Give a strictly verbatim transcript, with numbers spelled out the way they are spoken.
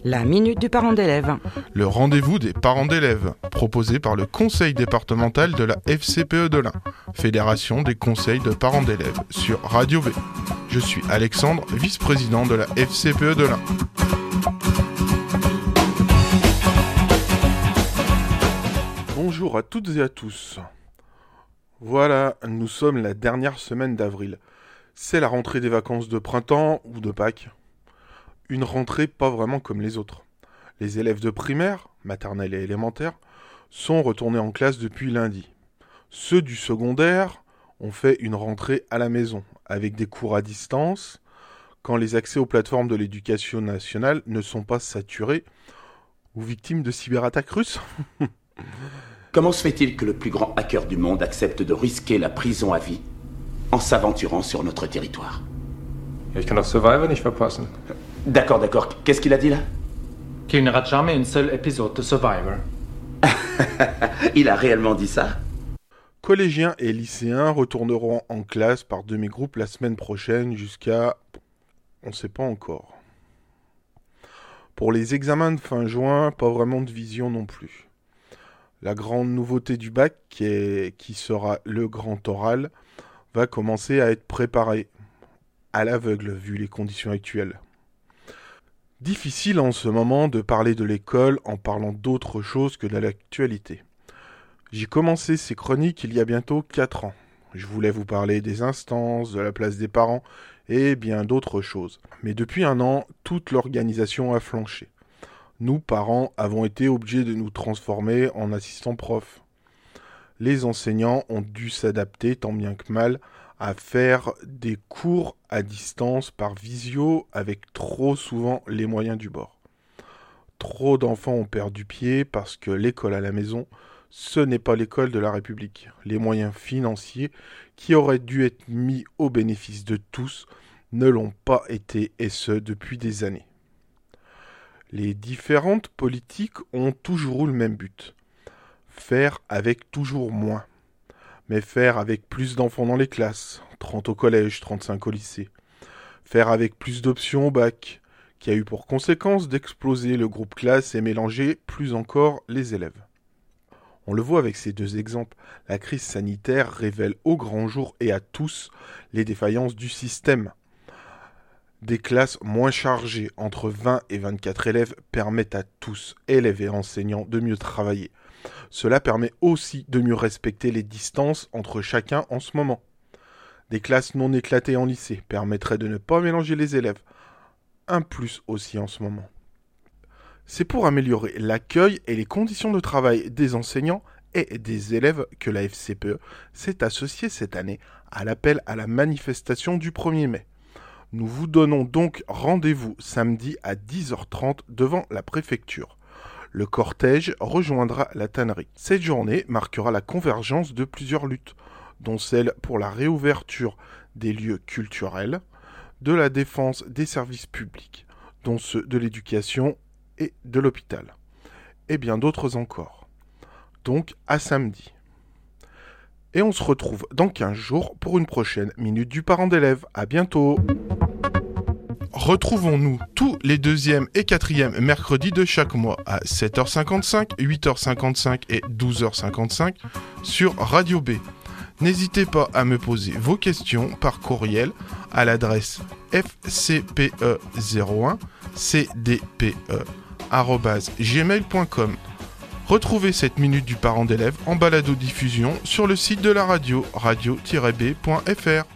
La minute du parent d'élève. Le rendez-vous des parents d'élèves, proposé par le conseil départemental de la F C P E de l'Ain, Fédération des conseils de parents d'élèves, sur Radio B. Je suis Alexandre, vice-président de la F C P E de l'Ain. Bonjour à toutes et à tous. Voilà, nous sommes la dernière semaine d'avril. C'est la rentrée des vacances de printemps ou de Pâques. Une rentrée pas vraiment comme les autres. Les élèves de primaire, maternelle et élémentaire, sont retournés en classe depuis lundi. Ceux du secondaire ont fait une rentrée à la maison, avec des cours à distance, quand les accès aux plateformes de l'éducation nationale ne sont pas saturés ou victimes de cyberattaques russes. Comment se fait-il que le plus grand hacker du monde accepte de risquer la prison à vie en s'aventurant sur notre territoire? Ich kann doch Survivor nicht verpassen. D'accord, d'accord. Qu'est-ce qu'il a dit là? Qu'il ne rate jamais une seule épisode de Survivor. Il a réellement dit ça? Collégiens et lycéens retourneront en classe par demi-groupe la semaine prochaine jusqu'à... on ne sait pas encore. Pour les examens de fin juin, pas vraiment de vision non plus. La grande nouveauté du bac, qui, est... qui sera le grand oral, va commencer à être préparée à l'aveugle vu les conditions actuelles. Difficile en ce moment de parler de l'école en parlant d'autre chose que de l'actualité. J'ai commencé ces chroniques il y a bientôt quatre ans. Je voulais vous parler des instances, de la place des parents et bien d'autres choses. Mais depuis un an, toute l'organisation a flanché. Nous, parents, avons été obligés de nous transformer en assistants profs. Les enseignants ont dû s'adapter tant bien que mal à faire des cours à distance par visio avec trop souvent les moyens du bord. Trop d'enfants ont perdu pied parce que l'école à la maison, ce n'est pas l'école de la République. Les moyens financiers qui auraient dû être mis au bénéfice de tous ne l'ont pas été, et ce depuis des années. Les différentes politiques ont toujours eu le même but. Faire avec toujours moins. Mais faire avec plus d'enfants dans les classes, trente au collège, trente-cinq au lycée. Faire avec plus d'options au bac, qui a eu pour conséquence d'exploser le groupe classe et mélanger plus encore les élèves. On le voit avec ces deux exemples, la crise sanitaire révèle au grand jour et à tous les défaillances du système. Des classes moins chargées, entre vingt et vingt-quatre élèves, permettent à tous, élèves et enseignants, de mieux travailler. Cela permet aussi de mieux respecter les distances entre chacun en ce moment. Des classes non éclatées en lycée permettraient de ne pas mélanger les élèves. Un plus aussi en ce moment. C'est pour améliorer l'accueil et les conditions de travail des enseignants et des élèves que la F C P E s'est associée cette année à l'appel à la manifestation du premier mai. Nous vous donnons donc rendez-vous samedi à dix heures trente devant la préfecture. Le cortège rejoindra la tannerie. Cette journée marquera la convergence de plusieurs luttes, dont celle pour la réouverture des lieux culturels, de la défense des services publics, dont ceux de l'éducation et de l'hôpital, et bien d'autres encore. Donc à samedi. Et on se retrouve dans quinze jours pour une prochaine Minute du parent d'élève. À bientôt. Retrouvons-nous tous les deuxièmes et quatrièmes mercredis de chaque mois à sept heures cinquante-cinq, huit heures cinquante-cinq et douze heures cinquante-cinq sur Radio B. N'hésitez pas à me poser vos questions par courriel à l'adresse f c p e zéro un c d p e arobase gmail point com. Retrouvez cette minute du parent d'élève en balado-diffusion sur le site de la radio, radio tiret b point f r.